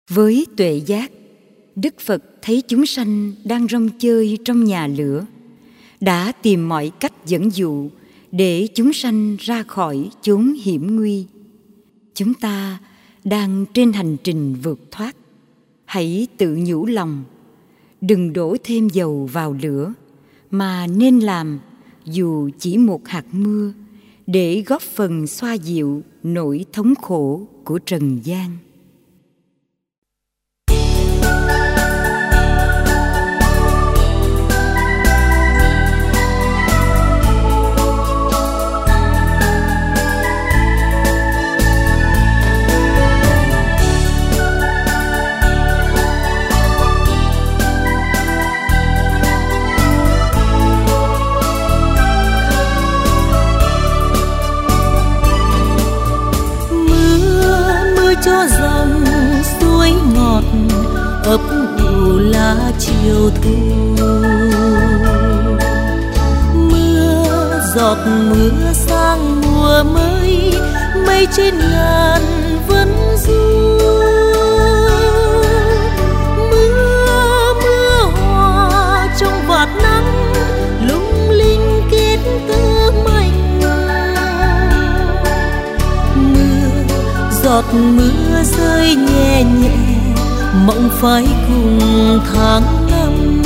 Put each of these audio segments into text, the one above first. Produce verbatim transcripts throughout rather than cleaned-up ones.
Với tuệ giác, Đức Phật thấy chúng sanh đang rong chơi trong nhà lửa, đã tìm mọi cách dẫn dụ để chúng sanh ra khỏi chốn hiểm nguy. Chúng ta đang trên hành trình vượt thoát. Hãy tự nhủ lòng, đừng đổ thêm dầu vào lửa, mà nên làm dù chỉ một hạt mưa để góp phần xoa dịu nỗi thống khổ của trần gian. Cho dòng suối ngọt ấp ủ lá chiều thu, mưa giọt mưa sang mùa mới, mây trên ngàn vẫn du. Mưa mưa hòa trong vạt nắng lung linh kết tơ mảnh. Giọt mưa rơi nhẹ nhẹ mộng phai cùng tháng năm.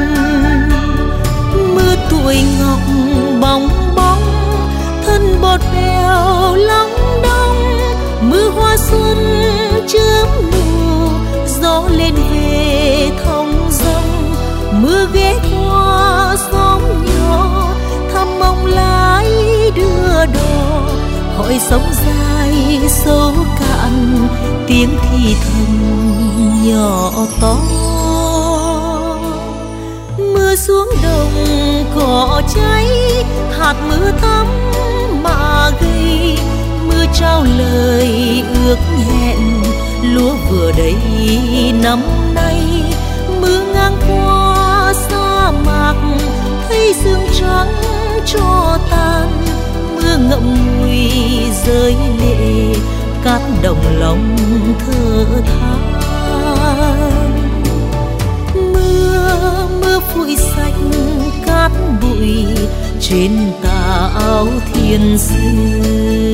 Mưa tuổi ngọc bóng bóng thân bọt bèo lắng đong. Mưa hoa xuân chớm nụ gió lên về thong dong. Mưa ghé qua xóm nhỏ thăm mong lái đưa đò, hỏi sóng dài sâu cạn tiếng thì thầm nhỏ to. Mưa xuống đồng cỏ cháy hạt mưa thắm mà gây. Mưa trao lời ước hẹn lúa vừa đầy năm nay. Mưa ngang qua sa mạc thấy sương trắng cho tàn. Mưa ngậm ngùi rơi lệ cát đồng lòng thở than. Mưa mưa phủi sạch cát bụi trên tà áo thiên sư.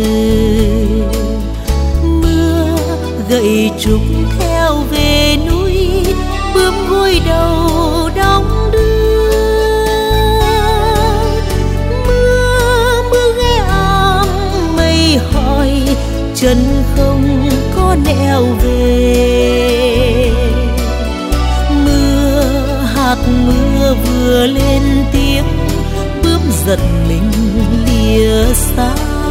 Mưa gậy trúc theo về núi bướm gối đầu đong đưa. Hỏi chân không có nẻo về. Mưa hạt mưa vừa lên tiếng bướm giật mình lìa xa.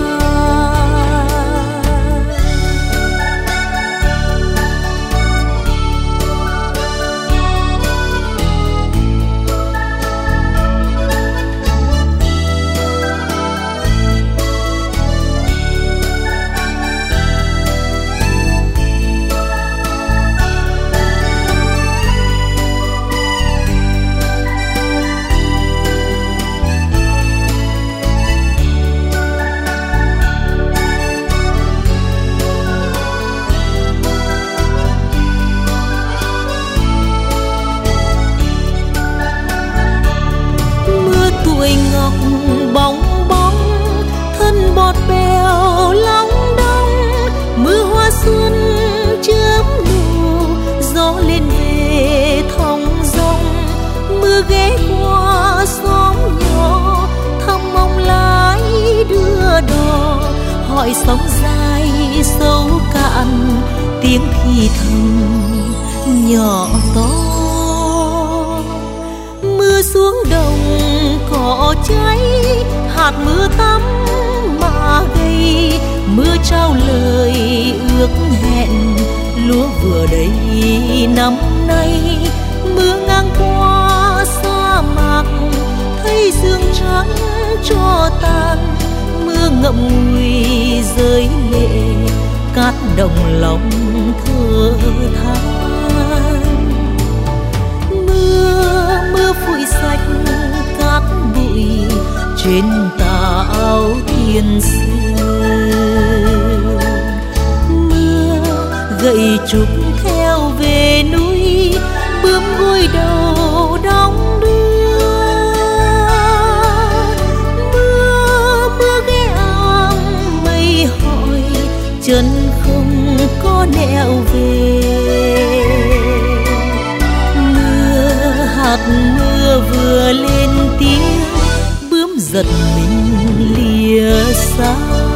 Bóng bóng thân bọt bèo lóng đong. Mưa hoa xuân chớm nụ gió lên về thong dong. Mưa ghé qua xóm nhỏ thăm mong lái đưa đò, hỏi sóng dài sâu cạn tiếng thì thầm nhỏ to. Mưa xuống đồng cỏ cháy hạt mưa tắm mà gây. Mưa trao lời ước hẹn lúa vừa đầy năm nay. Mưa ngang qua sa mạc thấy sương trắng cho tàn. Mưa ngậm ngùi rơi lệ cát đồng lòng thở than. Mưa mưa phủi sạch cát bụi trên tà áo thiên sư. Mưa gậy trúc theo cúi đầu đong đưa. Mưa mưa ghé ام mây hỏi chân không có nẻo về. Mưa hạt mưa vừa lên tiếng bướm giật mình lìa xa.